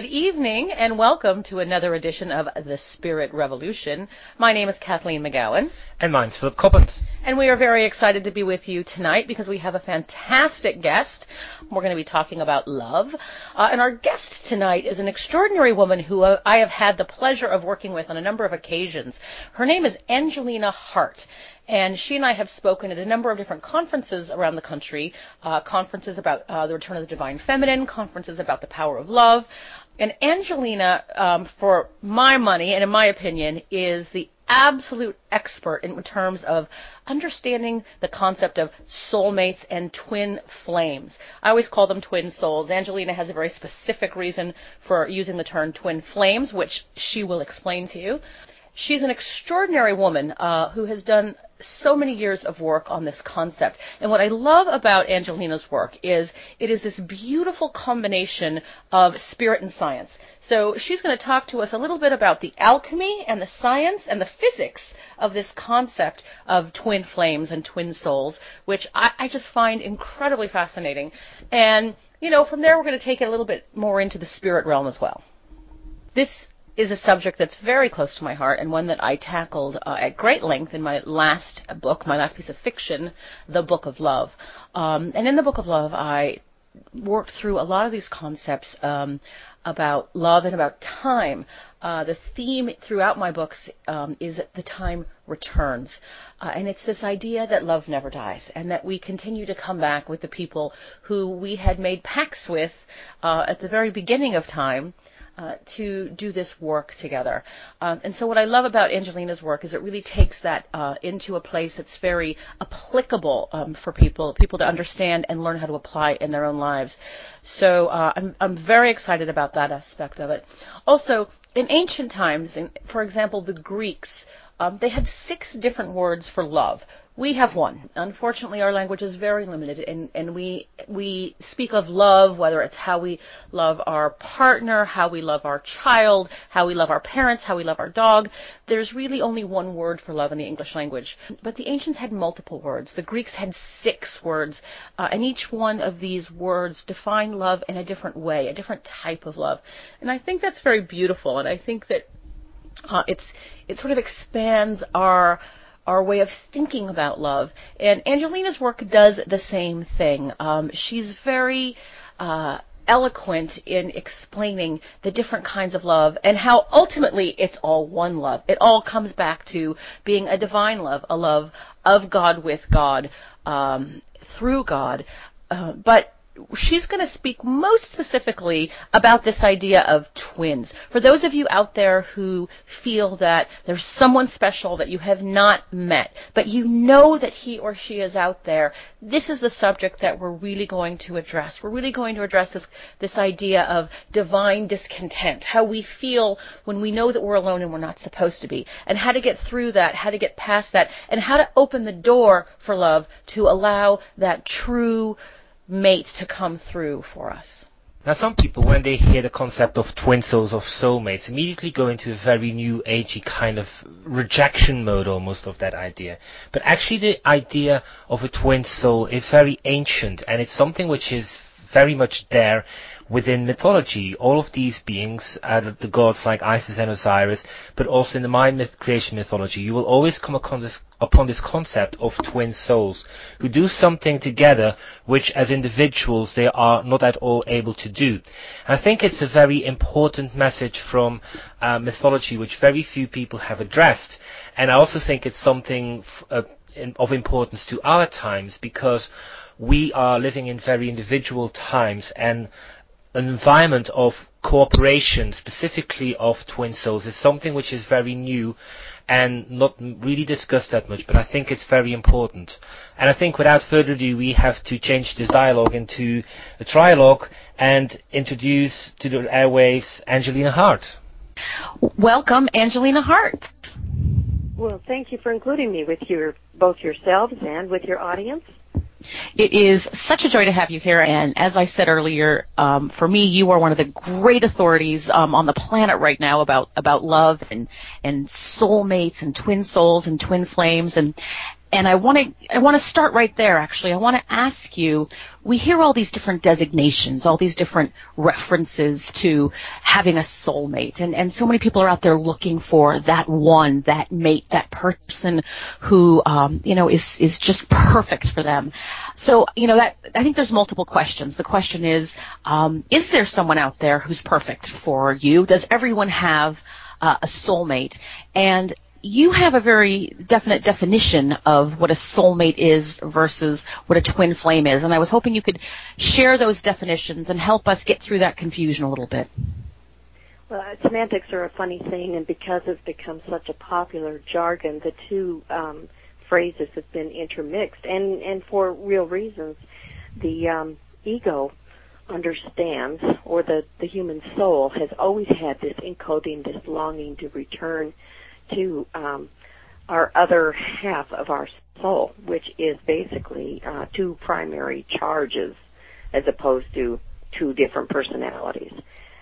Good evening and welcome to another edition of The Spirit Revolution. My name is Kathleen McGowan. And mine's Philip Coppens. And we are very excited to be with you tonight because we have a fantastic guest. We're going to be talking about love. And our guest tonight is an extraordinary woman who I have had the pleasure of working with on a number of occasions. Her name is Angelina Hart. And she and I have spoken at a number of different conferences around the country, conferences about the return of the divine feminine, conferences about the power of love. And Angelina, for my money and in my opinion, is the absolute expert in terms of understanding the concept of soulmates and twin flames. I always call them twin souls. Angelina has a very specific reason for using the term twin flames, which she will explain to you. She's an extraordinary woman who has done so many years of work on this concept. And what I love about Angelina's work is it is this beautiful combination of spirit and science. So she's going to talk to us a little bit about the alchemy and the science and the physics of this concept of twin flames and twin souls, which I just find incredibly fascinating. And, you know, from there we're going to take it a little bit more into the spirit realm as well. This is a subject that's very close to my heart and one that I tackled at great length in my last book, my last piece of fiction, The Book of Love. And in The Book of Love, I worked through a lot of these concepts about love and about time. The theme throughout my books is that the time returns. And it's this idea that love never dies and that we continue to come back with the people who we had made pacts with at the very beginning of time, to do this work together. And so what I love about Angelina's work is it really takes that into a place that's very applicable for people to understand and learn how to apply in their own lives. So I'm very excited about that aspect of it. Also, in ancient times, for example, the Greeks, they had 6 different words for love. We have one. Unfortunately, our language is very limited, and we speak of love, whether it's how we love our partner, how we love our child, how we love our parents, how we love our dog. There's really only one word for love in the English language. But the ancients had multiple words. The Greeks had 6 words, and each one of these words defined love in a different way, a different type of love. And I think that's very beautiful, and I think that it sort of expands our way of thinking about love. And Angelina's work does the same thing. She's very eloquent in explaining the different kinds of love and how ultimately it's all one love. It all comes back to being a divine love, a love of God with God, through God. But she's going to speak most specifically about this idea of twins. For those of you out there who feel that there's someone special that you have not met, but you know that he or she is out there, this is the subject that we're really going to address. We're really going to address this idea of divine discontent, how we feel when we know that we're alone and we're not supposed to be, and how to get through that, how to get past that, and how to open the door for love to allow that true mate to come through for us. Now, some people, when they hear the concept of twin souls, of soulmates, immediately go into a very new agey kind of rejection mode almost of that idea. But actually the idea of a twin soul is very ancient, and it's something which is very much there within mythology. All of these beings, the gods like Isis and Osiris, but also in the Mayan creation mythology, you will always come upon this concept of twin souls who do something together which as individuals they are not at all able to do. And I think it's a very important message from mythology which very few people have addressed. And I also think it's something of importance to our times, because we are living in very individual times, and an environment of cooperation, specifically of twin souls, is something which is very new and not really discussed that much, but I think it's very important. And I think without further ado, we have to change this dialogue into a trialogue and introduce to the airwaves Angelina Hart. Welcome, Angelina Hart. Well, thank you for including me with both yourselves and with your audience. It is such a joy to have you here, and as I said earlier, for me, you are one of the great authorities on the planet right now about love and soulmates and twin souls and twin flames, and And I want to start right there, actually. I want to ask you, we hear all these different designations, all these different references to having a soulmate. And so many people are out there looking for that one, that mate, that person who, is just perfect for them. So, I think there's multiple questions. The question is there someone out there who's perfect for you? Does everyone have a soulmate? And you have a very definite definition of what a soulmate is versus what a twin flame is, and I was hoping you could share those definitions and help us get through that confusion a little bit. Well, semantics are a funny thing, and because it's become such a popular jargon, the two phrases have been intermixed, and for real reasons. The ego understands, or the human soul has always had this encoding, this longing to return to our other half of our soul, which is basically two primary charges as opposed to two different personalities.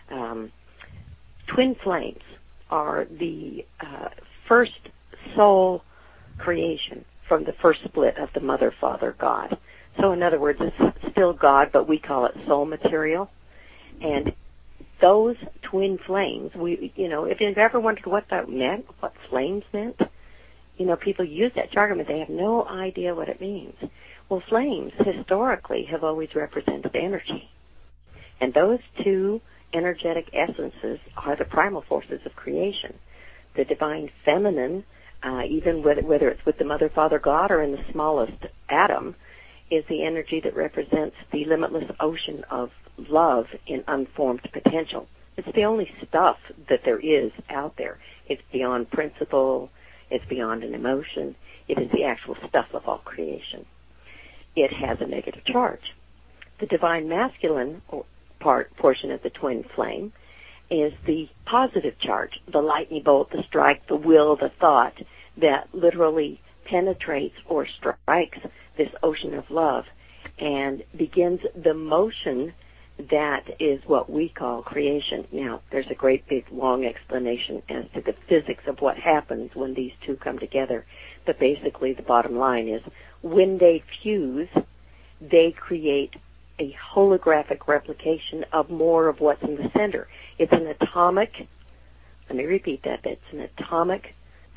Twin flames are the first soul creation from the first split of the Mother, Father, God. So in other words, it's still God, but we call it soul material. And those twin flames, if you've ever wondered what that meant, what flames meant, people use that jargon, but they have no idea what it means. Well, flames historically have always represented energy. And those two energetic essences are the primal forces of creation. The divine feminine, even whether it's with the Mother, Father, God, or in the smallest atom, is the energy that represents the limitless ocean of love in unformed potential. It's the only stuff that there is out there. It's beyond principle. It's beyond an emotion. It is the actual stuff of all creation. It has a negative charge. The divine masculine portion of the twin flame is the positive charge, the lightning bolt, the strike, the will, the thought that literally penetrates or strikes this ocean of love and begins the motion that is what we call creation. Now, there's a great big long explanation as to the physics of what happens when these two come together. But basically the bottom line is when they fuse, they create a holographic replication of more of what's in the center. It's an atomic, let me repeat that, it's an atomic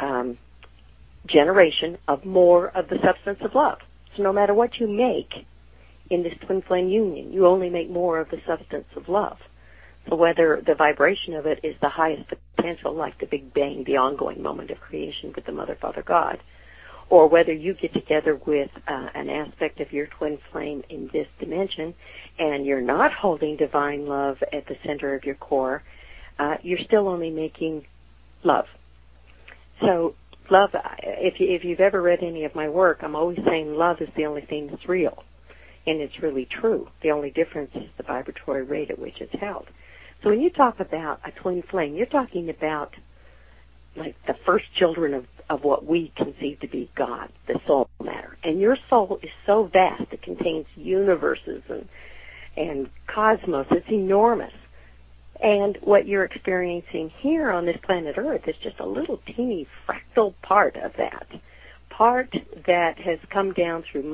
generation of more of the substance of love. So no matter what you make in this twin flame union, you only make more of the substance of love. So whether the vibration of it is the highest potential, like the Big Bang, the ongoing moment of creation with the Mother, Father, God, or whether you get together with an aspect of your twin flame in this dimension and you're not holding divine love at the center of your core, you're still only making love. So love, if you've ever read any of my work, I'm always saying love is the only thing that's real. And it's really true. The only difference is the vibratory rate at which it's held. So when you talk about a twin flame, you're talking about like the first children of what we conceive to be God, the soul matter. And your soul is so vast, it contains universes and cosmos. It's enormous. And what you're experiencing here on this planet Earth is just a little teeny fractal part of that. Part that has come down through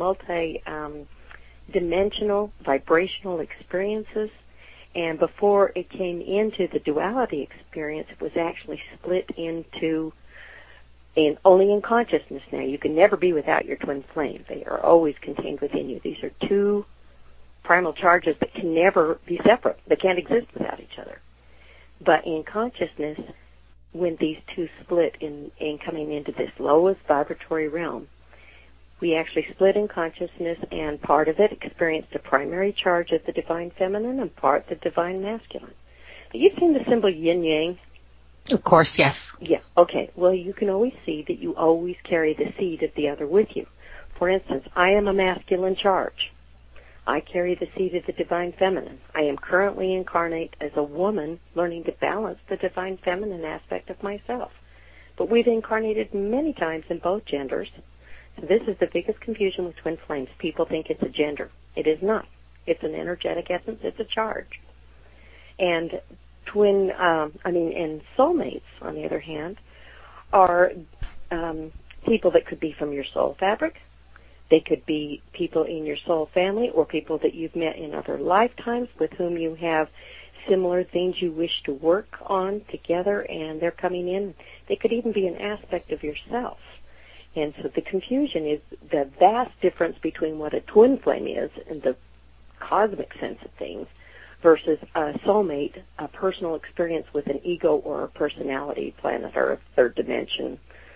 multi-dimensional vibrational experiences. And before it came into the duality experience, it was actually split into, only in consciousness now. You can never be without your twin flame. They are always contained within you. These are two primal charges that can never be separate. They can't exist without each other. But in consciousness, when these two split in coming into this lowest vibratory realm, we actually split in consciousness, and part of it experienced the primary charge of the divine feminine and part the divine masculine. You've seen the symbol yin-yang? Of course, yes. Yeah, okay. Well, you can always see that you always carry the seed of the other with you. For instance, I am a masculine charge. I carry the seed of the divine feminine. I am currently incarnate as a woman learning to balance the divine feminine aspect of myself. But we've incarnated many times in both genders. So this is the biggest confusion with twin flames. People think it's a gender. It is not. It's an energetic essence. It's a charge. And and soulmates, on the other hand, are people that could be from your soul fabric. They could be people in your soul family or people that you've met in other lifetimes with whom you have similar things you wish to work on together, and they're coming in. They could even be an aspect of yourself. And so the confusion is the vast difference between what a twin flame is in the cosmic sense of things versus a soulmate, a personal experience with an ego or a personality, planet Earth, third dimension,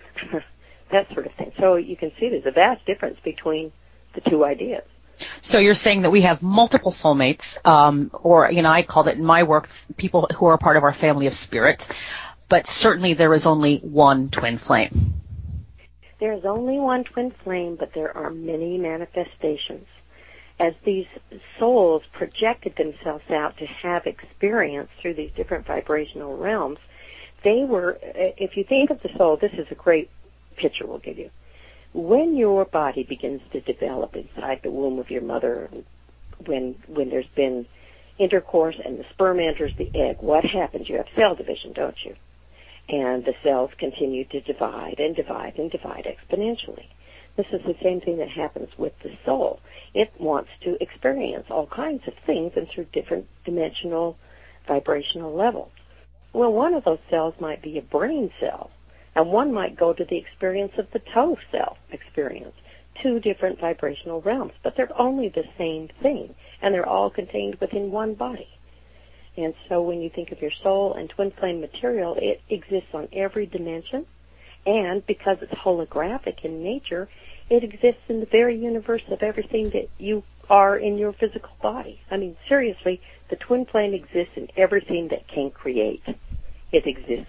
that sort of thing. So you can see there's a vast difference between the two ideas. So you're saying that we have multiple soulmates, or, I call it in my work, people who are part of our family of spirit, but certainly there is only one twin flame. There's only one twin flame, but there are many manifestations. As these souls projected themselves out to have experience through these different vibrational realms, they were, if you think of the soul, this is a great picture we'll give you. When your body begins to develop inside the womb of your mother, when there's been intercourse and the sperm enters the egg, what happens? You have cell division, don't you? And the cells continue to divide and divide and divide exponentially. This is the same thing that happens with the soul. It wants to experience all kinds of things and through different dimensional vibrational levels. Well, one of those cells might be a brain cell, and one might go to the experience of the toe cell experience, two different vibrational realms, but they're only the same thing, and they're all contained within one body. And so when you think of your soul and twin flame material, it exists on every dimension, and because it's holographic in nature, it exists in the very universe of everything that you are in your physical body. I mean, seriously, the twin flame exists in everything that can create. It exists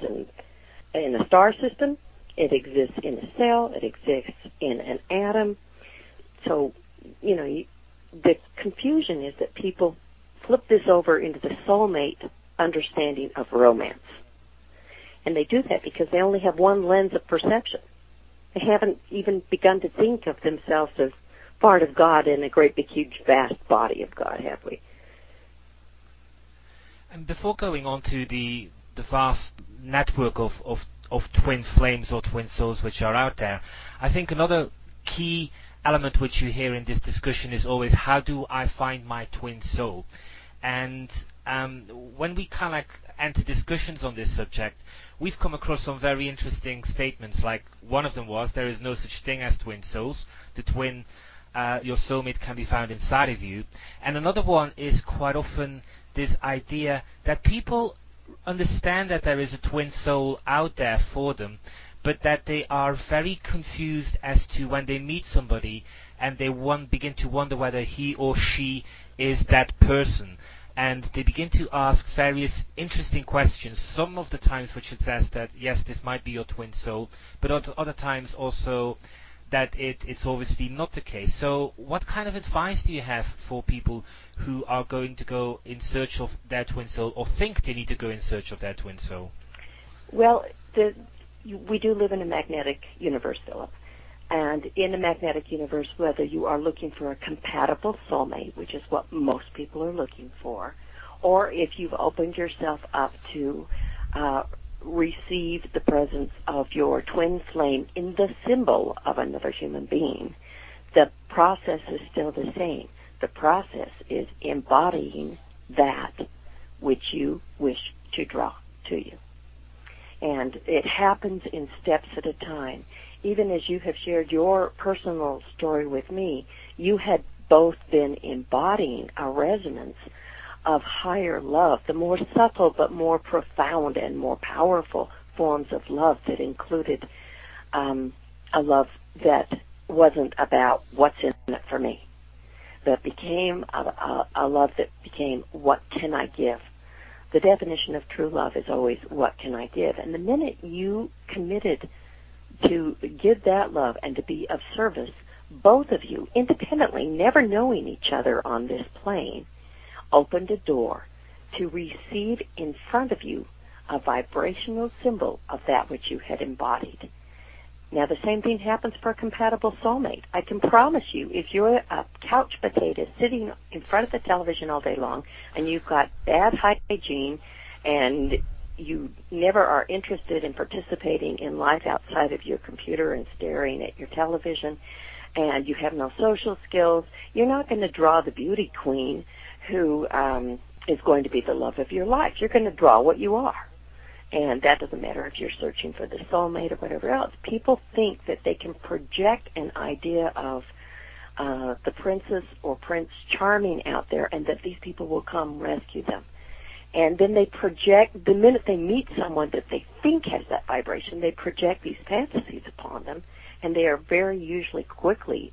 in a star system, it exists in a cell, it exists in an atom. So, the confusion is that people flip this over into the soulmate understanding of romance. And they do that because they only have one lens of perception. They haven't even begun to think of themselves as part of God in a great big huge vast body of God, have we? And before going on to the vast network of twin flames or twin souls which are out there, I think another key element which you hear in this discussion is always, how do I find my twin soul? And when we kind of enter discussions on this subject, we've come across some very interesting statements. Like, one of them was, there is no such thing as twin souls. The twin, your soulmate, can be found inside of you. And another one is quite often this idea that people understand that there is a twin soul out there for them, but that they are very confused as to when they meet somebody and they begin to wonder whether he or she is that person. And they begin to ask various interesting questions, some of the times which suggest that, yes, this might be your twin soul, but other times also that it's obviously not the case. So what kind of advice do you have for people who are going to go in search of their twin soul, or think they need to go in search of their twin soul? Well, we do live in a magnetic universe, Philip. And in the magnetic universe, whether you are looking for a compatible soulmate, which is what most people are looking for, or if you've opened yourself up to receive the presence of your twin flame in the symbol of another human being, the process is still the same. The process is embodying that which you wish to draw to you. And it happens in steps at a time. Even as you have shared your personal story with me, you had both been embodying a resonance of higher love, the more subtle but more profound and more powerful forms of love that included a love that wasn't about what's in it for me, that became a love that became, what can I give? The definition of true love is always, what can I give? And the minute you committed to give that love and to be of service, both of you, independently, never knowing each other on this plane, opened a door to receive in front of you a vibrational symbol of that which you had embodied. Now, the same thing happens for a compatible soulmate. I can promise you, if you're a couch potato sitting in front of the television all day long and you've got bad hygiene and you never are interested in participating in life outside of your computer and staring at your television, and you have no social skills, you're not going to draw the beauty queen who is going to be the love of your life. You're going to draw what you are. And that doesn't matter if you're searching for the soulmate or whatever else. People think that they can project an idea of the princess or Prince Charming out there, and that these people will come rescue them. And then they project, the minute they meet someone that they think has that vibration, they project these fantasies upon them, and they are very usually quickly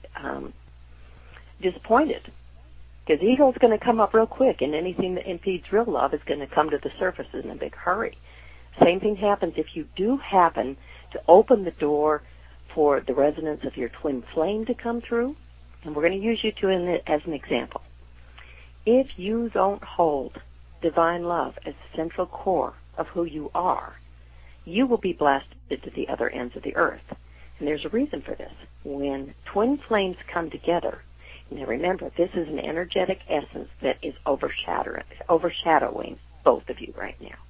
disappointed. Because ego's going to come up real quick, and anything that impedes real love is going to come to the surface in a big hurry. Same thing happens if you do happen to open the door for the resonance of your twin flame to come through, and we're going to use you two as an example. If you don't hold divine love as the central core of who you are, you will be blasted to the other ends of the earth. And there's a reason for this. When twin flames come together, now remember, this is an energetic essence that is overshadowing both of you right now.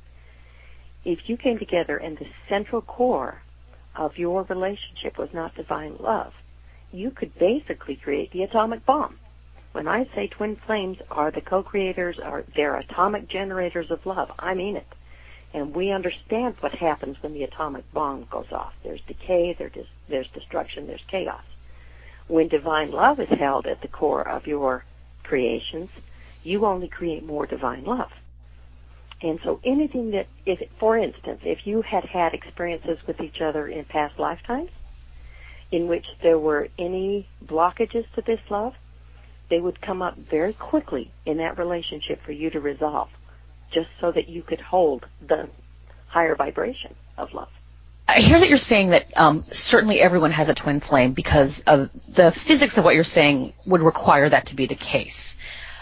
If you came together and the central core of your relationship was not divine love, you could basically create the atomic bomb. When I say twin flames are the co-creators, they're atomic generators of love, I mean it. And we understand what happens when the atomic bomb goes off. There's decay, there's destruction, there's chaos. When divine love is held at the core of your creations, you only create more divine love. And so anything that, for instance, if you had had experiences with each other in past lifetimes in which there were any blockages to this love, they would come up very quickly in that relationship for you to resolve, just so that you could hold the higher vibration of love. I hear that you're saying that certainly everyone has a twin flame because of the physics of what you're saying would require that to be the case.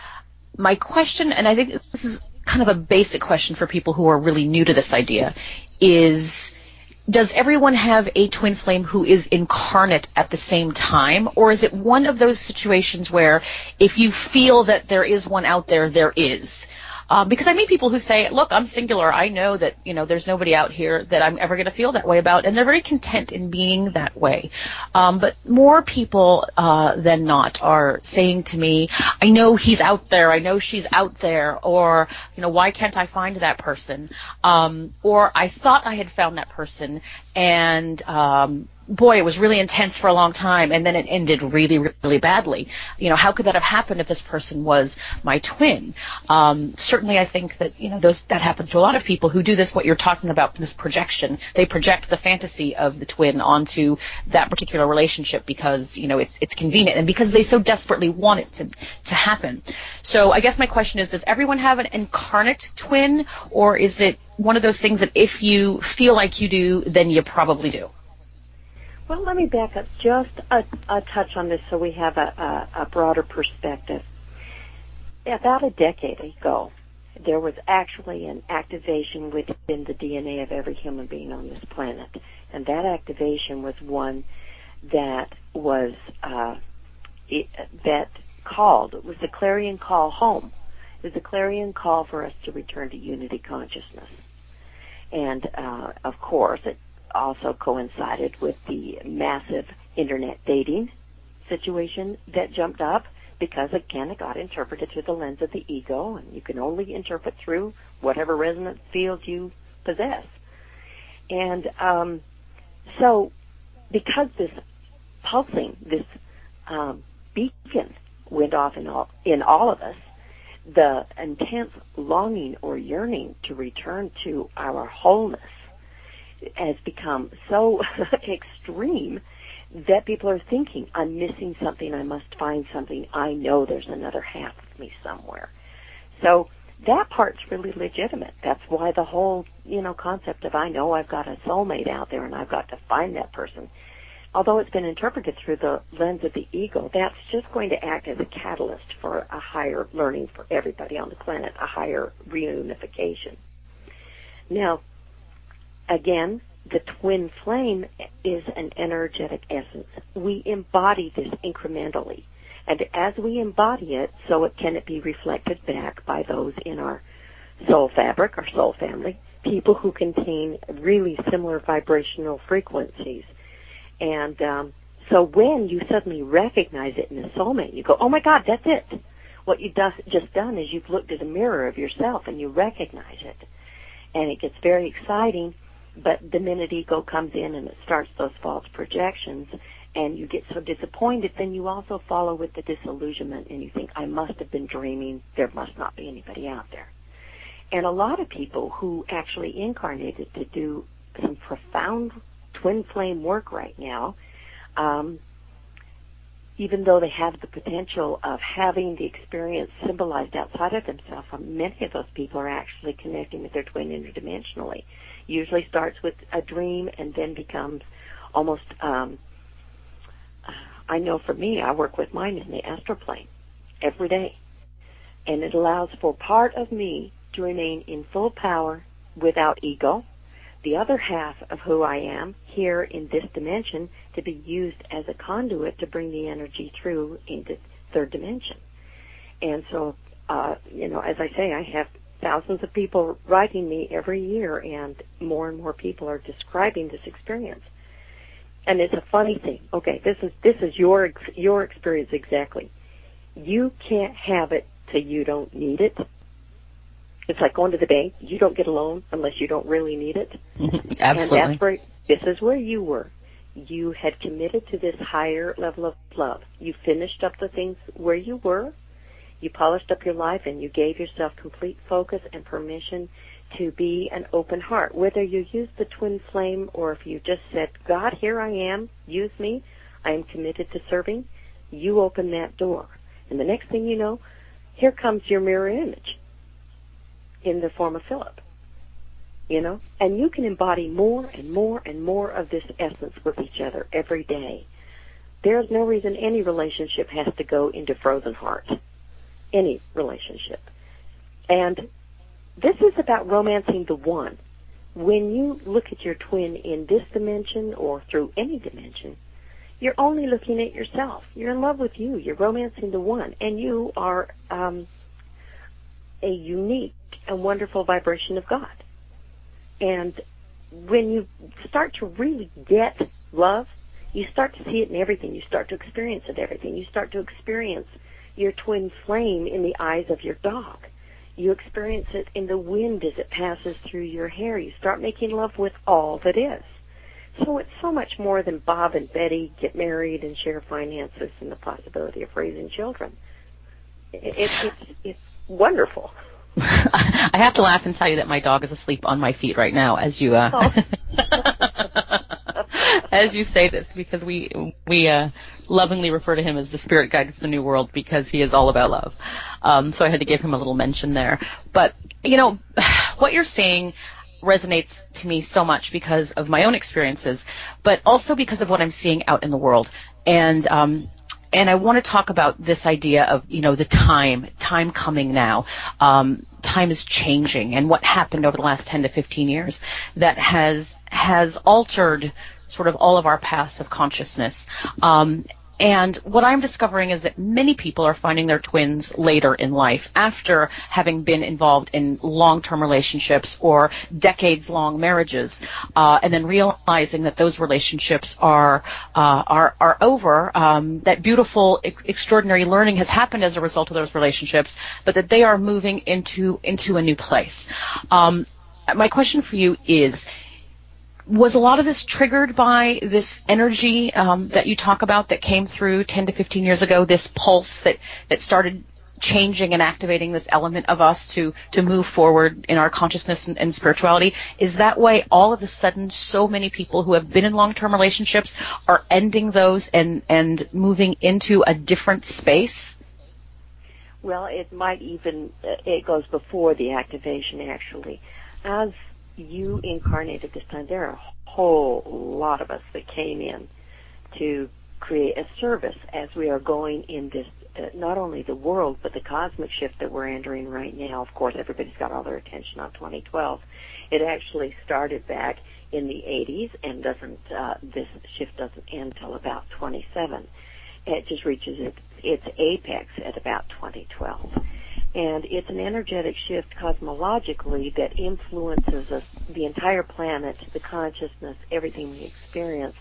My question, and I think this is kind of a basic question for people who are really new to this idea, is does everyone have a twin flame who is incarnate at the same time, or is it one of those situations where if you feel that there is one out there, there is? Because I meet people who say, look, I'm singular. I know that, there's nobody out here that I'm ever going to feel that way about. And they're very content in being that way. But more people than not are saying to me, I know he's out there. I know she's out there. Or, why can't I find that person? Or I thought I had found that person. And boy, it was really intense for a long time, and then it ended really, really badly. How could that have happened if this person was my twin? Certainly, I think that that happens to a lot of people who do this. What you're talking about, this projection, they project the fantasy of the twin onto that particular relationship because it's convenient and because they so desperately want it to happen. So, I guess my question is: does everyone have an incarnate twin, or is it one of those things that if you feel like you do, then you probably do? Well, let me back up just a touch on this so we have a broader perspective. About a decade ago, there was actually an activation within the DNA of every human being on this planet, and that activation was one that was it was the clarion call home. It was a clarion call for us to return to unity consciousness, and of course it also coincided with the massive internet dating situation that jumped up because, again, it got interpreted through the lens of the ego, and you can only interpret through whatever resonance field you possess. And so because this pulsing, this beacon went off in all of us, the intense longing or yearning to return to our wholeness has become so extreme that people are thinking, I'm missing something, I must find something, I know there's another half of me somewhere. So that part's really legitimate. That's why the whole, concept of I know I've got a soulmate out there and I've got to find that person. Although it's been interpreted through the lens of the ego, that's just going to act as a catalyst for a higher learning for everybody on the planet, a higher reunification. Now, again, the twin flame is an energetic essence. We embody this incrementally. And as we embody it, so can it be reflected back by those in our soul fabric, our soul family, people who contain really similar vibrational frequencies. And so when you suddenly recognize it in a soulmate, you go, oh my God, that's it. What you've just done is you've looked at a mirror of yourself and you recognize it. And it gets very exciting, but the minute ego comes in and it starts those false projections and you get so disappointed, then you also follow with the disillusionment and you think, I must have been dreaming, there must not be anybody out there. And a lot of people who actually incarnated to do some profound twin flame work right now, even though they have the potential of having the experience symbolized outside of themselves, many of those people are actually connecting with their twin interdimensionally. Usually starts with a dream and then becomes almost, I know for me, I work with mine in the astral plane every day. And it allows for part of me to remain in full power without ego, the other half of who I am here in this dimension to be used as a conduit to bring the energy through into third dimension. And so, as I say, I have thousands of people writing me every year, and more people are describing this experience. And it's a funny thing. Okay, this is your experience exactly. You can't have it till you don't need it. It's like going to the bank. You don't get a loan unless you don't really need it. Absolutely. And this is where you were. You had committed to this higher level of love. You finished up the things where you were. You polished up your life, and you gave yourself complete focus and permission to be an open heart. Whether you use the twin flame or if you just said, God, here I am, use me, I am committed to serving, you open that door. And the next thing you know, here comes your mirror image in the form of Philip, and you can embody more and more and more of this essence with each other every day. There's no reason any relationship has to go into frozen heart, any relationship. And this is about romancing the one. When you look at your twin in this dimension or through any dimension, you're only looking at yourself. You're in love with you. You're romancing the one, and you are a unique and wonderful vibration of God. And when you start to really get love, you start to see it in everything. You start to experience it in everything. You start to experience your twin flame in the eyes of your dog. You experience it in the wind as it passes through your hair. You start making love with all that is. So it's so much more than Bob and Betty get married and share finances and the possibility of raising children. It's wonderful. I have to laugh and tell you that my dog is asleep on my feet right now as you as you say this, because we lovingly refer to him as the spirit guide for the new world because he is all about love. So I had to give him a little mention there. But, what you're saying resonates to me so much because of my own experiences, but also because of what I'm seeing out in the world. And I want to talk about this idea of, the time coming now. Time is changing, and what happened over the last 10 to 15 years that has altered sort of all of our paths of consciousness. And what I'm discovering is that many people are finding their twins later in life after having been involved in long-term relationships or decades-long marriages, and then realizing that those relationships are over, that beautiful, extraordinary learning has happened as a result of those relationships, but that they are moving into a new place. My question for you is, was a lot of this triggered by this energy that you talk about that came through 10 to 15 years ago, this pulse that started changing and activating this element of us to move forward in our consciousness and spirituality? Is that why all of a sudden so many people who have been in long-term relationships are ending those and moving into a different space? Well, it might even, it goes before the activation, actually. As you incarnated this time, there are a whole lot of us that came in to create a service as we are going in this, not only the world, but the cosmic shift that we're entering right now. Of course, everybody's got all their attention on 2012. It actually started back in the 80s and this shift doesn't end till about 27. It just reaches its apex at about 2012. And it's an energetic shift cosmologically that influences us, the entire planet, the consciousness, everything we experience,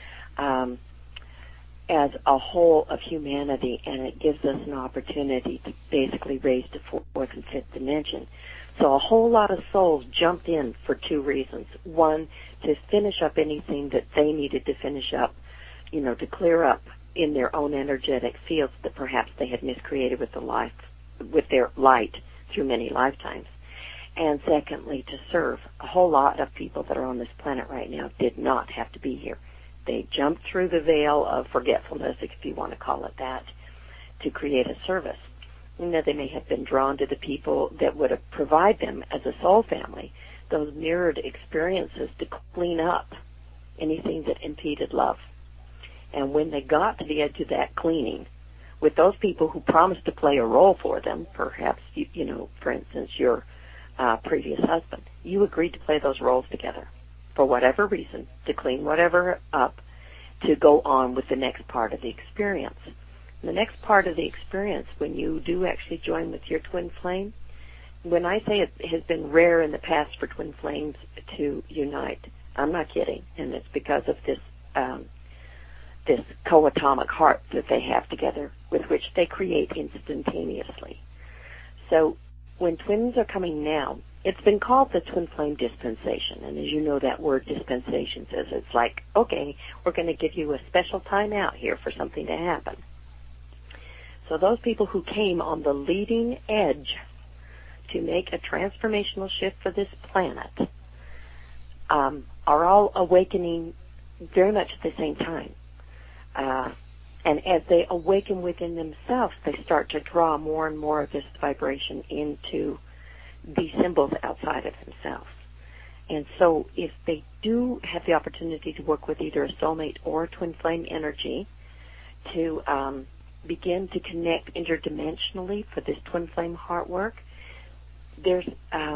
as a whole of humanity, and it gives us an opportunity to basically raise to fourth and fifth dimension. So a whole lot of souls jumped in for two reasons. One, to finish up anything that they needed to finish up, to clear up in their own energetic fields that perhaps they had miscreated with their light through many lifetimes. And secondly, to serve. A whole lot of people that are on this planet right now did not have to be here. They jumped through the veil of forgetfulness, if you want to call it that, to create a service. They may have been drawn to the people that would provide them as a soul family those mirrored experiences to clean up anything that impeded love. And when they got to the edge of that cleaning, with those people who promised to play a role for them, perhaps, for instance, your previous husband, you agreed to play those roles together for whatever reason, to clean whatever up, to go on with the next part of the experience. The next part of the experience, when you do actually join with your twin flame, when I say it has been rare in the past for twin flames to unite, I'm not kidding, and it's because of this co-atomic heart that they have together, with which they create instantaneously. So when twins are coming now, it's been called the twin flame dispensation, and as you know, that word dispensation says it's like, okay, we're going to give you a special time out here for something to happen. So those people who came on the leading edge to make a transformational shift for this planet are all awakening very much at the same time. And as they awaken within themselves, they start to draw more and more of this vibration into the symbols outside of themselves. And so if they do have the opportunity to work with either a soulmate or a twin flame energy to begin to connect interdimensionally for this twin flame heart work, there's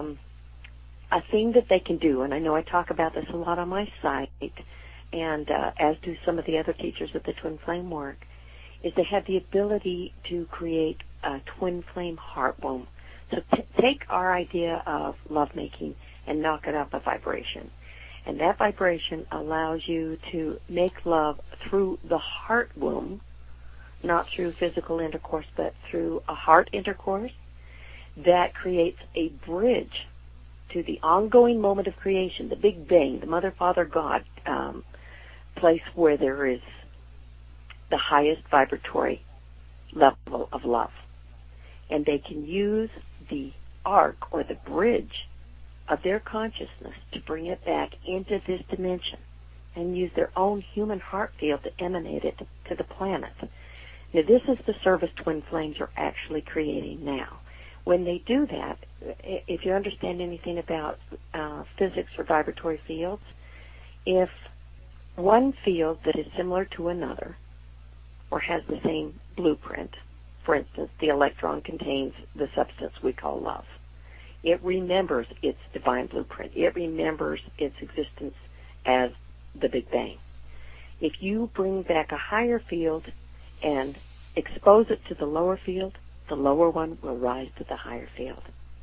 a thing that they can do, and I know I talk about this a lot on my site, and as do some of the other teachers of the twin flame work, is they have the ability to create a twin flame heart womb. So take our idea of lovemaking and knock it up a vibration. And that vibration allows you to make love through the heart womb, not through physical intercourse, but through a heart intercourse that creates a bridge to the ongoing moment of creation, the Big Bang, the Mother, Father, God, place where there is the highest vibratory level of love. And they can use the arc or the bridge of their consciousness to bring it back into this dimension and use their own human heart field to emanate it to the planet. Now, this is the service twin flames are actually creating now. When they do that, if you understand anything about physics or vibratory fields, if one field that is similar to another or has the same blueprint, for instance, the electron contains the substance we call love. It remembers its divine blueprint. It remembers its existence as the Big Bang. If you bring back a higher field and expose it to the lower field, the lower one will rise to the higher field.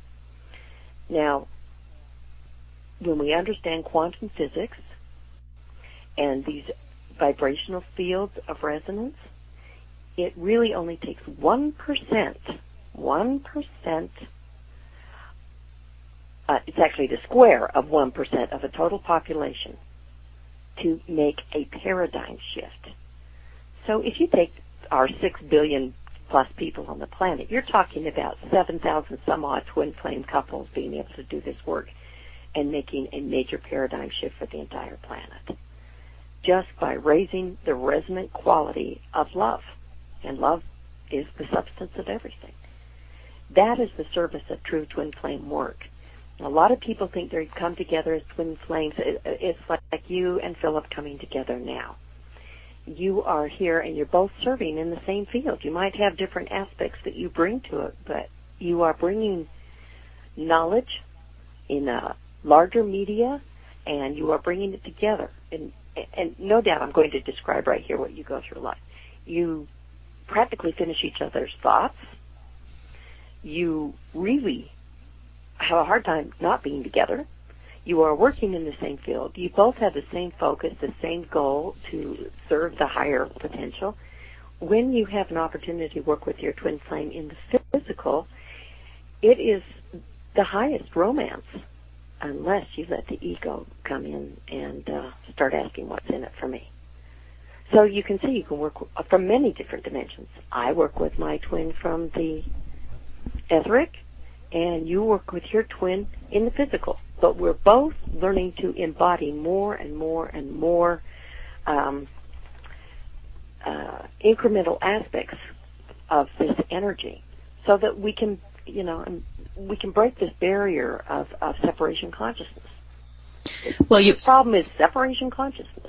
Now, when we understand quantum physics and these vibrational fields of resonance, it really only takes 1%, it's actually the square of 1% of a total population to make a paradigm shift. So if you take our 6 billion plus people on the planet, you're talking about 7,000 some odd twin flame couples being able to do this work and making a major paradigm shift for the entire planet, just by raising the resonant quality of love. And love is the substance of everything. That is the service of true twin flame work. A lot of people think they come together as twin flames. It's like you and Philip coming together now. You are here and you're both serving in the same field. You might have different aspects that you bring to it, but you are bringing knowledge in a larger media, and you are bringing it together. And no doubt I'm going to describe right here what you go through life. You practically finish each other's thoughts. you really have a hard time not being together. You are working in the same field. You both have the same focus, the same goal to serve the higher potential. When you have an opportunity to work with your twin flame in the physical, it is the highest romance, unless you let the ego come in and start asking what's in it for me. So you can see you can work from many different dimensions. I work with my twin from the etheric, and you work with your twin in the physical. But we're both learning to embody more and more and more incremental aspects of this energy, so that we can, we can break this barrier of separation consciousness. Well, the problem is separation consciousness.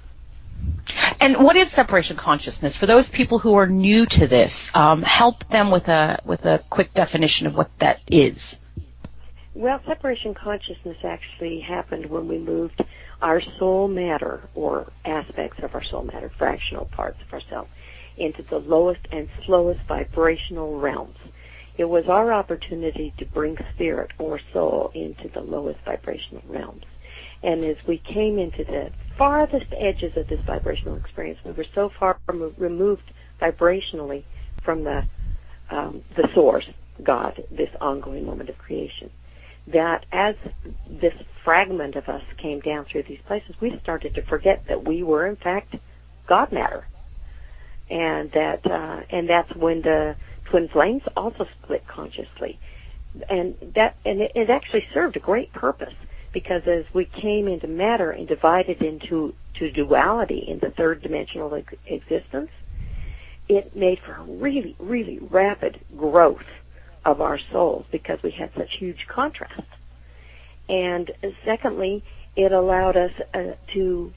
And what is separation consciousness? For those people who are new to this, help them with a quick definition of what that is. Well, separation consciousness actually happened when we moved our soul matter, or aspects of our soul matter, fractional parts of ourselves, into the lowest and slowest vibrational realms. It was our opportunity to bring spirit or soul into the lowest vibrational realms. And as we came into the farthest edges of this vibrational experience, we were so far removed vibrationally from the source, God, this ongoing moment of creation, that as this fragment of us came down through these places, we started to forget that we were, in fact, God matter. And that's when the twin flames also split consciously. And it actually served a great purpose, because as we came into matter and divided into duality in the third dimensional existence, it made for a really, really rapid growth of our souls, because we had such huge contrast. And secondly, it allowed us to,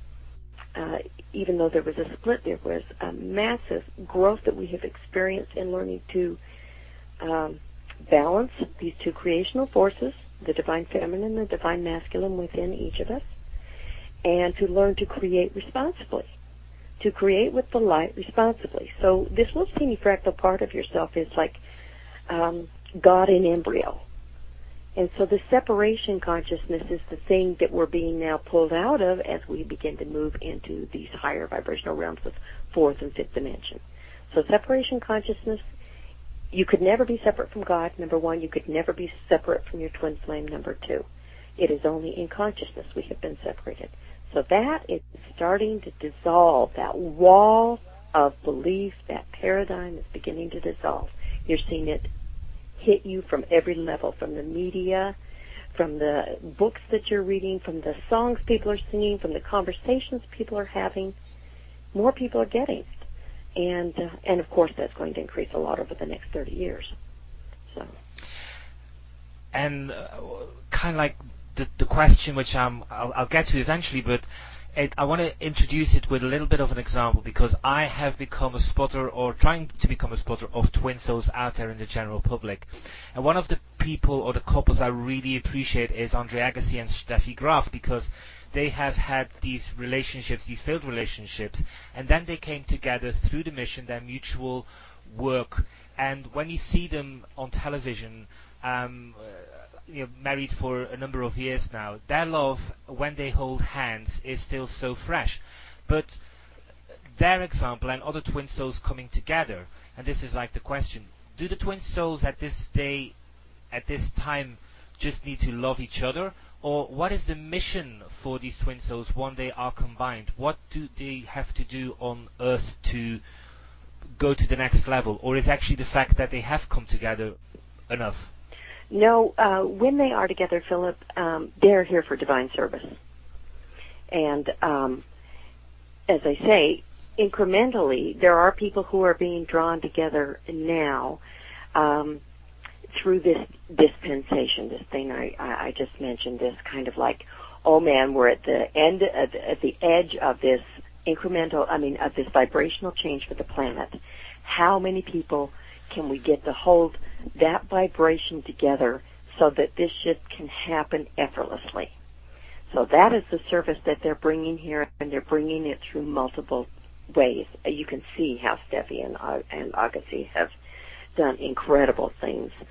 even though there was a split, there was a massive growth that we have experienced in learning to balance these two creational forces, the divine feminine and the divine masculine within each of us, and to learn to create responsibly, to create with the light responsibly. So this little teeny fractal part of yourself is like God in embryo. And so the separation consciousness is the thing that we're being now pulled out of as we begin to move into these higher vibrational realms of fourth and fifth dimension. So separation consciousness, you could never be separate from God, number one. You could never be separate from your twin flame, number two. It is only in consciousness we have been separated. So that is starting to dissolve. That wall of belief, that paradigm is beginning to dissolve. You're seeing it hit you from every level, from the media, from the books that you're reading, from the songs people are singing, from the conversations people are having. More people are getting it. And of course, that's going to increase a lot over the next 30 years. So. And kind of like the question, which I'll get to eventually, but I want to introduce it with a little bit of an example, because I have become a spotter, or trying to become a spotter, of twin souls out there in the general public. And one of the people or the couples I really appreciate is Andre Agassi and Steffi Graf, because they have had these relationships, these failed relationships, and then they came together through the mission, their mutual work. And when you see them on television, married for a number of years now, their love, when they hold hands, is still so fresh. But their example and other twin souls coming together, and this is like the question, do the twin souls at this day, at this time, just need to love each other? Or what is the mission for these twin souls when they are combined? What do they have to do on Earth to go to the next level? Or is actually the fact that they have come together enough? No, when they are together, Philip, they're here for divine service. And as I say, incrementally, there are people who are being drawn together now through this dispensation, this thing I just mentioned, this kind of like, oh man, we're at the end, at the edge of this of this vibrational change for the planet. How many people can we get to hold that vibration together so that this shift can happen effortlessly? So that is the service that they're bringing here, and they're bringing it through multiple ways. You can see how Steffi and Agassi have done incredible things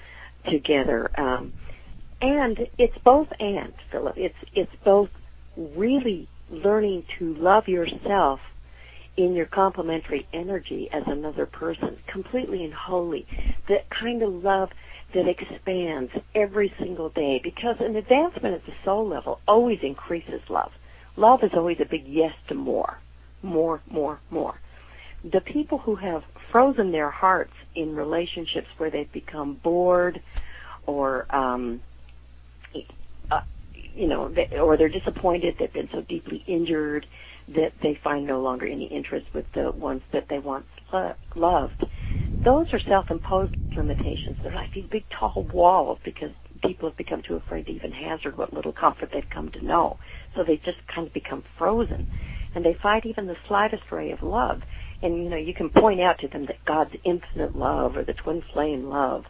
together. And it's both and, Philip. It's both really learning to love yourself in your complementary energy as another person, completely and wholly. That kind of love that expands every single day, because an advancement at the soul level always increases love. Love is always a big yes to more. More, more, more. The people who have frozen their hearts in relationships where they've become bored or, or they're disappointed, they've been so deeply injured that they find no longer any interest with the ones that they once loved. Those are self-imposed limitations. They're like these big tall walls because people have become too afraid to even hazard what little comfort they've come to know. So they just kind of become frozen. And they fight even the slightest ray of love. And, you can point out to them that God's infinite love or the twin flame love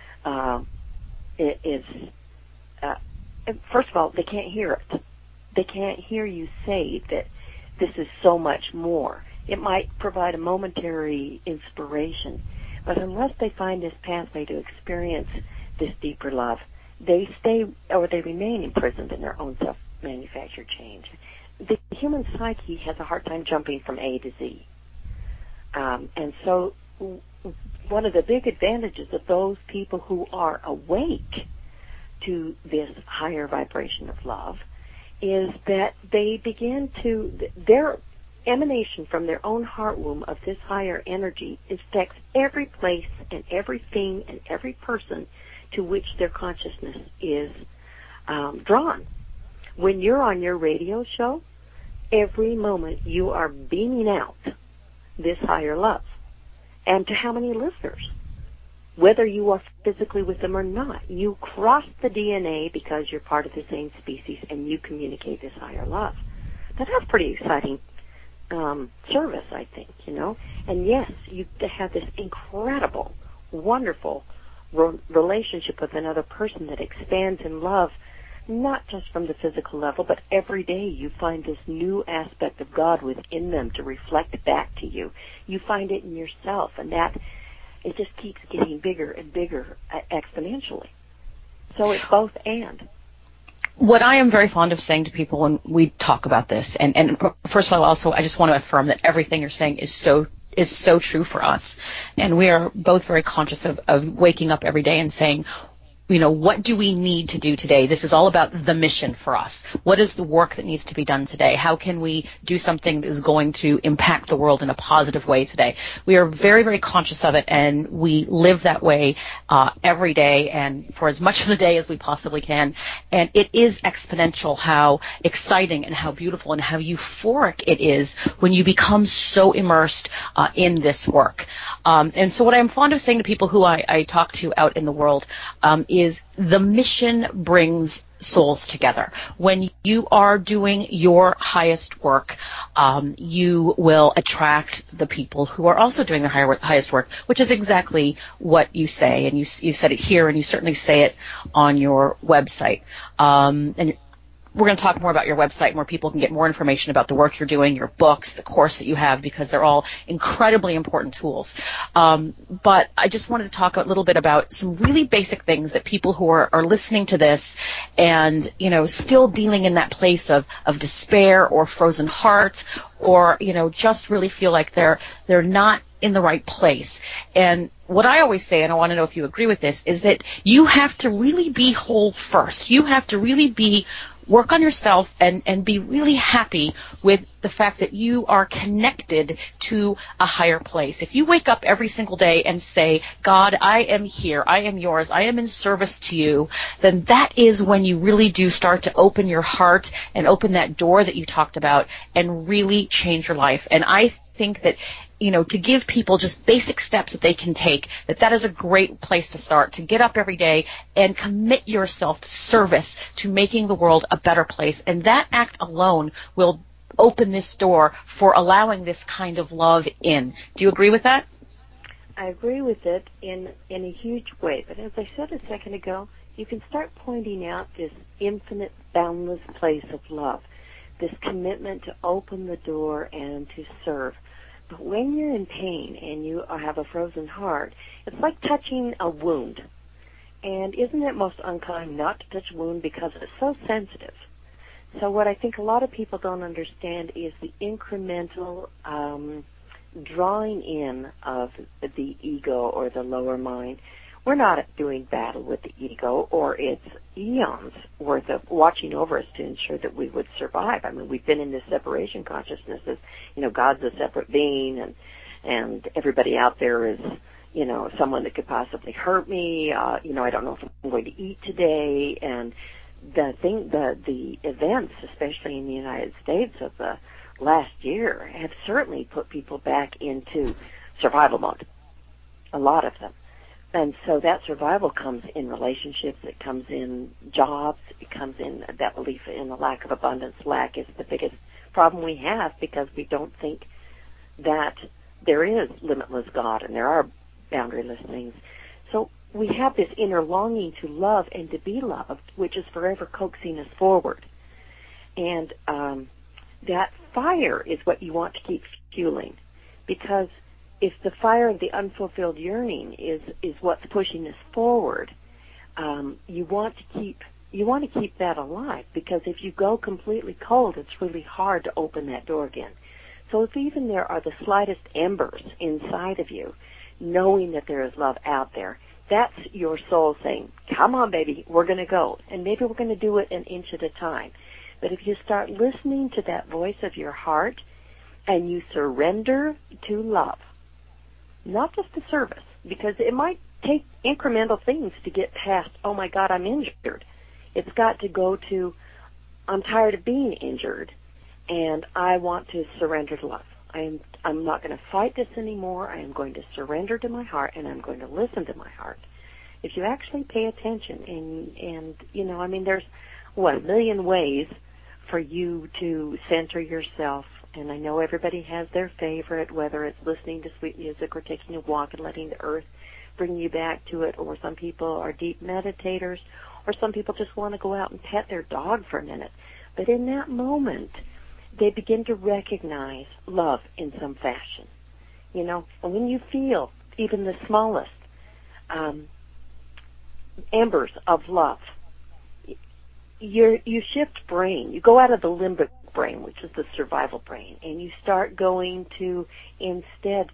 first of all, they can't hear it. They can't hear you say that this is so much more. It might provide a momentary inspiration, but unless they find this pathway to experience this deeper love, they stay or they remain imprisoned in their own self-manufactured change. The human psyche has a hard time jumping from A to Z. And so one of the big advantages of those people who are awake to this higher vibration of love is that they begin to, their emanation from their own heart womb of this higher energy affects every place and everything and every person to which their consciousness is drawn. When you're on your radio show, every moment you are beaming out this higher love. And to how many listeners? Whether you are physically with them or not, you cross the DNA because you're part of the same species and you communicate this higher love. Now, that's pretty exciting service, I think, And yes, you have this incredible, wonderful relationship with another person that expands in love, not just from the physical level, but every day you find this new aspect of God within them to reflect back to you. You find it in yourself, and that it just keeps getting bigger and bigger exponentially. So it's both and. What I am very fond of saying to people when we talk about this, and first of all, also, I just want to affirm that everything you're saying is so true for us. And we are both very conscious of waking up every day and saying, what do we need to do today? This is all about the mission for us. What is the work that needs to be done today? How can we do something that is going to impact the world in a positive way today? We are very, very conscious of it, and we live that way every day and for as much of the day as we possibly can. And it is exponential how exciting and how beautiful and how euphoric it is when you become so immersed in this work. And so what I'm fond of saying to people who I talk to out in the world is the mission brings souls together. When you are doing your highest work, you will attract the people who are also doing their highest work, which is exactly what you say. And you said it here, and you certainly say it on your website. And we're going to talk more about your website, where people can get more information about the work you're doing, your books, the course that you have, because they're all incredibly important tools. But I just wanted to talk a little bit about some really basic things that people who are listening to this and, still dealing in that place of despair or frozen heart, or, just really feel like they're not in the right place. And what I always say, and I want to know if you agree with this, is that you have to really be whole first. You have to really work on yourself and be really happy with the fact that you are connected to a higher place. If you wake up every single day and say, God, I am here, I am yours, I am in service to you, then that is when you really do start to open your heart and open that door that you talked about and really change your life. And I think that to give people just basic steps that they can take, that is a great place to start, to get up every day and commit yourself to service, to making the world a better place. And that act alone will open this door for allowing this kind of love in. Do you agree with that? I agree with it in a huge way. But as I said a second ago, you can start pointing out this infinite, boundless place of love, this commitment to open the door and to serve. But when you're in pain and you have a frozen heart, it's like touching a wound. And isn't it most unkind not to touch a wound because it's so sensitive? So what I think a lot of people don't understand is the incremental drawing in of the ego or the lower mind. We're not doing battle with the ego, or it's eons worth of watching over us to ensure that we would survive. I mean, we've been in this separation consciousness as, God's a separate being, and everybody out there is, someone that could possibly hurt me. I don't know if I'm going to eat today. And the events, especially in the United States of the last year, have certainly put people back into survival mode. A lot of them. And so that survival comes in relationships, it comes in jobs, it comes in that belief in the lack of abundance. Lack is the biggest problem we have because we don't think that there is limitless God and there are boundaryless things. So we have this inner longing to love and to be loved, which is forever coaxing us forward. And that fire is what you want to keep fueling, because if the fire of the unfulfilled yearning is what's pushing us forward, you want to keep that alive, because if you go completely cold, it's really hard to open that door again. So if even there are the slightest embers inside of you, knowing that there is love out there, that's your soul saying, "Come on, baby, we're going to go." And maybe we're going to do it an inch at a time. But if you start listening to that voice of your heart and you surrender to love, not just to service, because it might take incremental things to get past, "Oh my God, I'm injured." It's got to go to, "I'm tired of being injured, and I want to surrender to love. I'm not going to fight this anymore. I am going to surrender to my heart, and I'm going to listen to my heart." If you actually pay attention, and there's, a million ways for you to center yourself. And I know everybody has their favorite, whether it's listening to sweet music or taking a walk and letting the earth bring you back to it, or some people are deep meditators, or some people just want to go out and pet their dog for a minute. But in that moment, they begin to recognize love in some fashion. And when you feel even the smallest embers of love, you shift brain. You go out of the limbic brain, which is the survival brain, and you start going to instead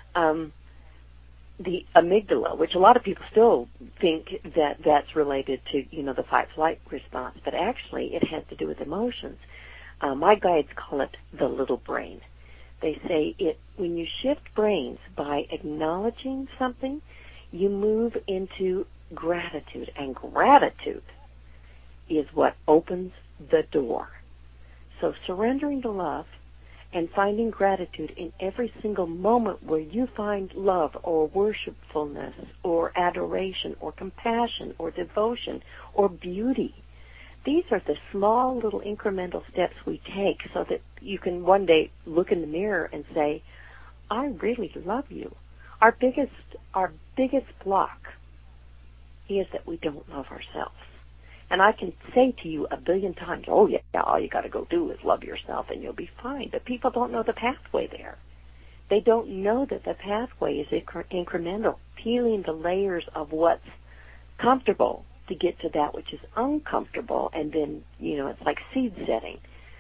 the amygdala, which a lot of people still think that that's related to the fight-flight response, but actually it has to do with emotions. My guides call it the little brain. They say when you shift brains by acknowledging something, you move into gratitude, and gratitude is what opens the door. So surrendering to love and finding gratitude in every single moment where you find love or worshipfulness or adoration or compassion or devotion or beauty. These are the small little incremental steps we take so that you can one day look in the mirror and say, "I really love you." Our biggest block is that we don't love ourselves. And I can say to you a billion times, "Oh yeah, all you got to go do is love yourself and you'll be fine." But people don't know the pathway there. They don't know that the pathway is incremental, peeling the layers of what's comfortable to get to that which is uncomfortable. And then, it's like seed setting.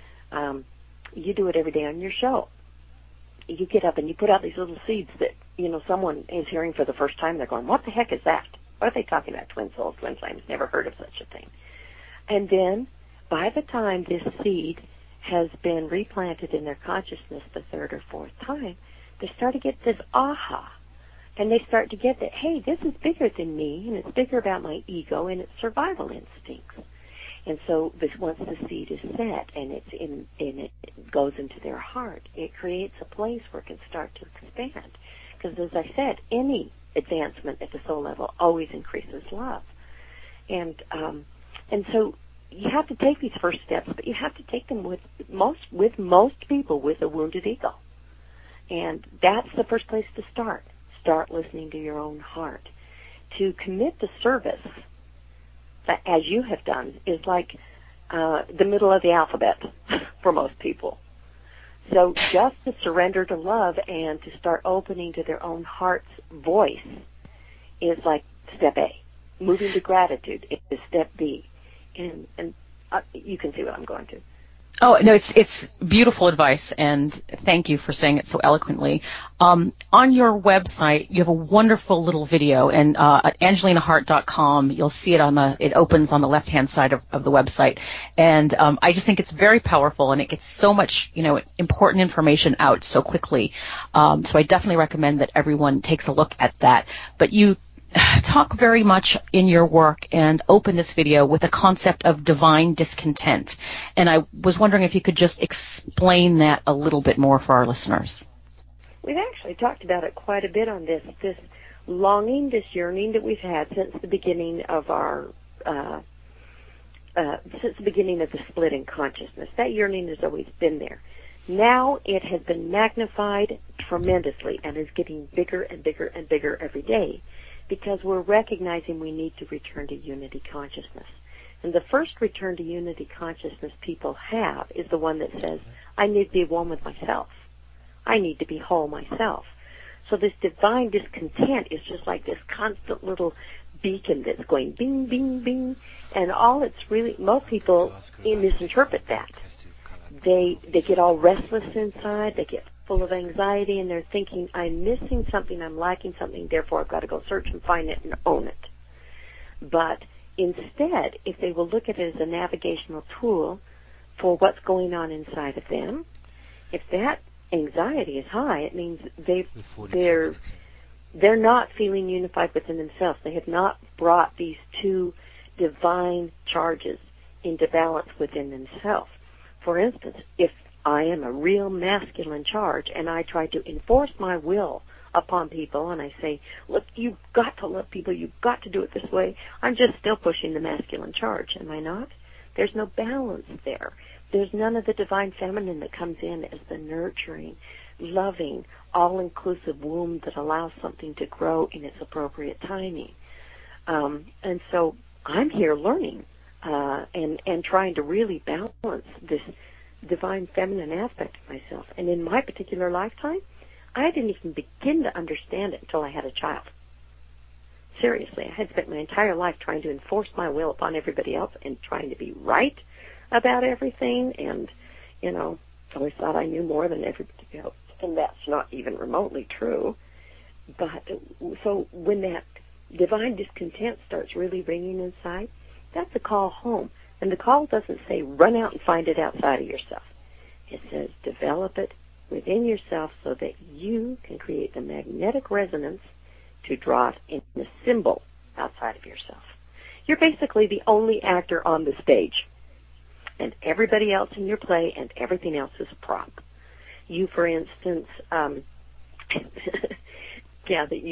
You do it every day on your show. You get up and you put out these little seeds that, someone is hearing for the first time. They're going, "What the heck is that? What are they talking about? Twin souls, twin flames? Never heard of such a thing." And then, by the time this seed has been replanted in their consciousness the third or fourth time, they start to get this aha. And they start to get that, hey, this is bigger than me, and it's bigger about my ego and its survival instincts. And so once the seed is set and it goes into their heart, it creates a place where it can start to expand. Because as I said, any advancement at the soul level always increases love. And so you have to take these first steps, but you have to take them with most people with a wounded ego. And that's the first place to start. Start listening to your own heart. To commit to service, as you have done, is like the middle of the alphabet for most people. So just to surrender to love and to start opening to their own heart's voice is like step A. moving to gratitude is step B. And you can see what I'm going to. Oh, no, it's beautiful advice, and thank you for saying it so eloquently. On your website, you have a wonderful little video, and at angelinahart.com, you'll see it opens on the left-hand side of the website. And I just think it's very powerful, and it gets so much, important information out so quickly. So I definitely recommend that everyone takes a look at that. But you talk very much in your work and open this video with the concept of divine discontent. And I was wondering if you could just explain that a little bit more for our listeners. We've actually talked about it quite a bit on this longing, this yearning that we've had since the beginning of the split in consciousness. That yearning has always been there. Now it has been magnified tremendously and is getting bigger and bigger and bigger every day, because we're recognizing we need to return to unity consciousness. And the first return to unity consciousness people have is the one that says, I need to be one with myself. I need to be whole myself. So this divine discontent is just like this constant little beacon that's going bing, bing, bing. And all it's really, most people misinterpret that. They get all restless inside, they get full of anxiety, and they're thinking, I'm missing something, I'm lacking something, therefore I've got to go search and find it and own it. But instead, if they will look at it as a navigational tool for what's going on inside of them, if that anxiety is high, it means they're not feeling unified within themselves. They have not brought these two divine charges into balance within themselves. For instance, if I am a real masculine charge and I try to enforce my will upon people and I say, look, you've got to love people, you've got to do it this way, I'm just still pushing the masculine charge, am I not? There's no balance there. There's none of the divine feminine that comes in as the nurturing, loving, all-inclusive womb that allows something to grow in its appropriate timing. And so I'm here learning and trying to really balance this divine feminine aspect of myself. And in my particular lifetime, I didn't even begin to understand it until I had a child. Seriously, I had spent my entire life trying to enforce my will upon everybody else and trying to be right about everything, and, always thought I knew more than everybody else, and that's not even remotely true. But so when that divine discontent starts really ringing inside, that's a call home. And the call doesn't say run out and find it outside of yourself. It says develop it within yourself so that you can create the magnetic resonance to draw it in the symbol outside of yourself. You're basically the only actor on the stage, and everybody else in your play and everything else is a prop. You, for instance, that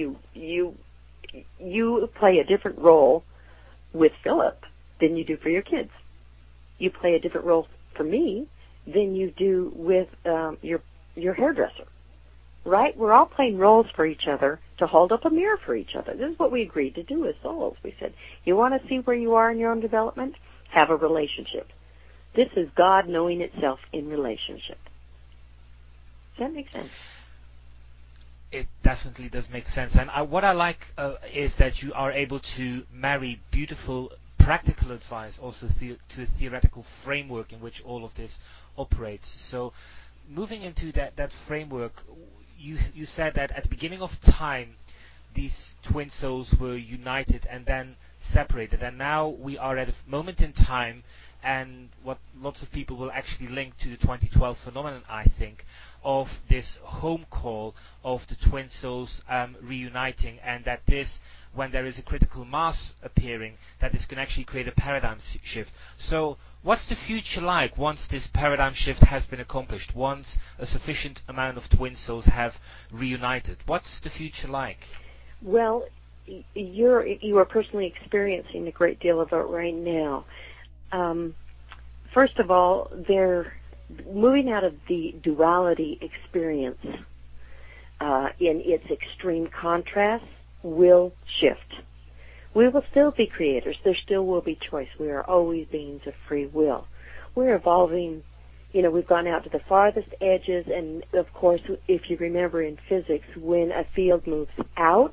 you play a different role with Philip than you do for your kids. You play a different role for me than you do with your hairdresser, right? We're all playing roles for each other to hold up a mirror for each other. This is what we agreed to do as souls. We said, you want to see where you are in your own development? Have a relationship. This is God knowing itself in relationship. Does that make sense? It definitely does make sense. And what I like is that you are able to marry beautiful practical advice also to a theoretical framework in which all of this operates. So moving into that framework, you said that at the beginning of time, these twin souls were united and then separated. And now we are at a moment in time, and what lots of people will actually link to the 2012 phenomenon, I think, of this home call of the twin souls reuniting, and that this, when there is a critical mass appearing, that this can actually create a paradigm shift. So what's the future like once this paradigm shift has been accomplished, once a sufficient amount of twin souls have reunited? What's the future like? Well, you are personally experiencing a great deal of it right now. First of all, they're moving out of the duality experience in its extreme contrast will shift. We will still be creators. There still will be choice. We are always beings of free will. We're evolving. We've gone out to the farthest edges, and of course, if you remember in physics, when a field moves out,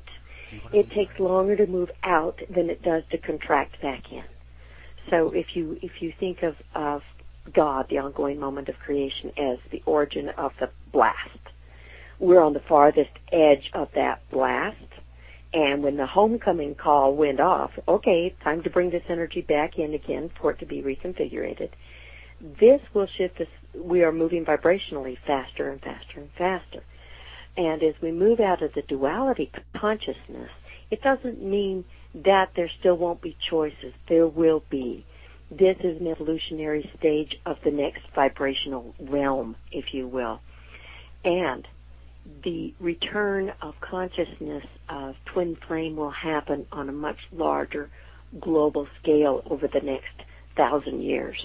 it takes longer to move out than it does to contract back in. So if you think of God, the ongoing moment of creation, as the origin of the blast, we're on the farthest edge of that blast. And when the homecoming call went off, okay, time to bring this energy back in again for it to be reconfigured. This will shift us. We are moving vibrationally faster and faster and faster. And as we move out of the duality consciousness, it doesn't mean that there still won't be choices. There will be. This is an evolutionary stage of the next vibrational realm, if you will. And the return of consciousness of twin flame will happen on a much larger global scale over the next 1,000 years.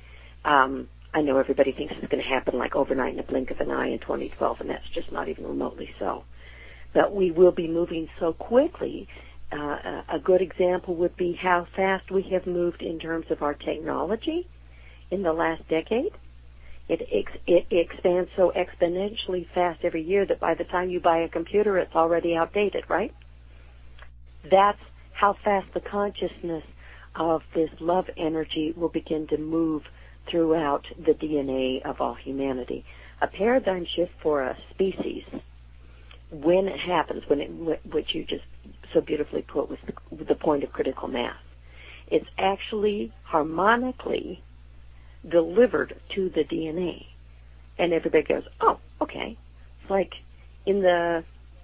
I know everybody thinks it's going to happen like overnight in a blink of an eye in 2012, and that's just not even remotely so. But we will be moving so quickly. A good example would be how fast we have moved in terms of our technology in the last decade. It expands so exponentially fast every year that by the time you buy a computer, it's already outdated, right? That's how fast the consciousness of this love energy will begin to move throughout the DNA of all humanity. A paradigm shift for a species, when it happens, which you just so beautifully put was the point of critical mass, it's actually harmonically delivered to the DNA. And everybody goes, oh, okay. It's like in the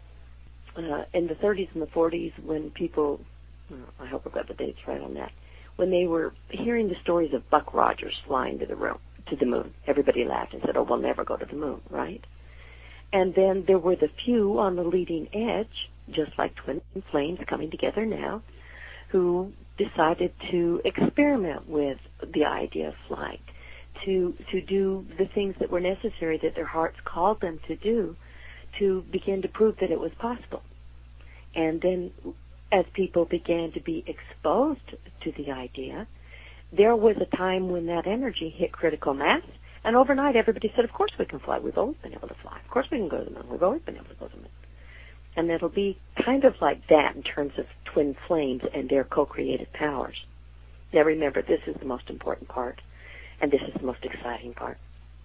30s and the 40s when people, I hope I've got the dates right on that, when they were hearing the stories of Buck Rogers flying to the moon. Everybody laughed and said, oh, we'll never go to the moon, right? And then there were the few on the leading edge, just like twin flames coming together now, who decided to experiment with the idea of flight, to do the things that were necessary that their hearts called them to do to begin to prove that it was possible. And then as people began to be exposed to the idea, there was a time when that energy hit critical mass, and overnight everybody said, of course we can fly. We've always been able to fly. Of course we can go to the moon. We've always been able to go to the moon. And it'll be kind of like that in terms of twin flames and their co-created powers. Now remember, this is the most important part, and this is the most exciting part.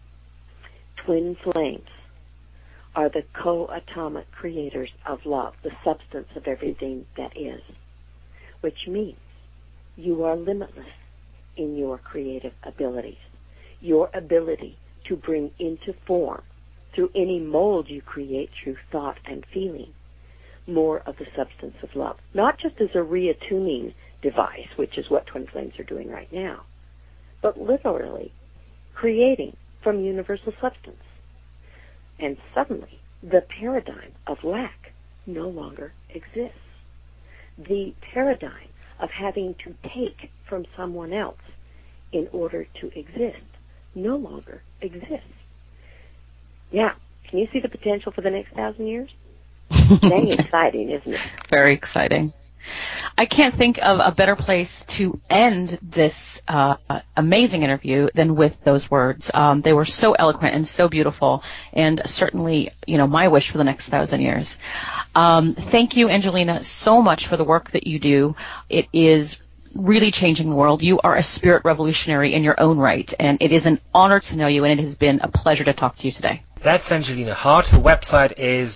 Twin flames are the co-atomic creators of love, the substance of everything that is, which means you are limitless in your creative abilities. Your ability to bring into form, through any mold you create through thought and feeling, more of the substance of love. Not just as a reattuning device, which is what twin flames are doing right now, but literally creating from universal substance. And suddenly, the paradigm of lack no longer exists. The paradigm of having to take from someone else in order to exist no longer exists. Yeah, can you see the potential for the next 1,000 years? Dang exciting, isn't it? Very exciting. I can't think of a better place to end this amazing interview than with those words. They were so eloquent and so beautiful, and certainly, my wish for the next 1,000 years. Thank you, Angelina, so much for the work that you do. It is really changing the world. You are a spirit revolutionary in your own right, and it is an honor to know you, and it has been a pleasure to talk to you today. That's Angelina Hart. Her website is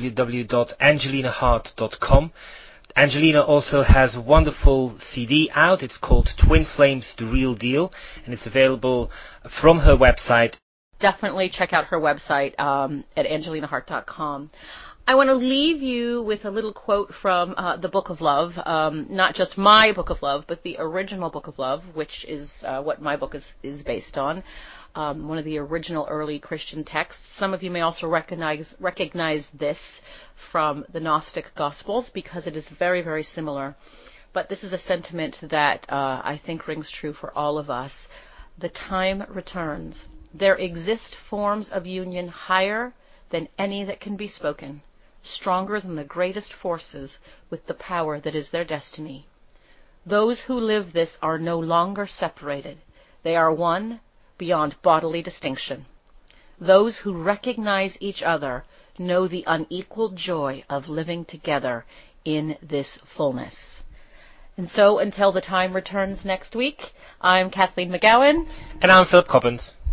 www.angelinahart.com. Angelina also has a wonderful CD out. It's called Twin Flames, The Real Deal, and it's available from her website. Definitely check out her website at angelinahart.com. I want to leave you with a little quote from the Book of Love, not just my Book of Love, but the original Book of Love, which is what my book is based on, one of the original early Christian texts. Some of you may also recognize this from the Gnostic Gospels because it is very, very similar. But this is a sentiment that I think rings true for all of us. The time returns. There exist forms of union higher than any that can be spoken, stronger than the greatest forces with the power that is their destiny. Those who live this are no longer separated. They are one beyond bodily distinction. Those who recognize each other know the unequaled joy of living together in this fullness. And so until the time returns next week, I'm Kathleen McGowan. And I'm Philip Coppens.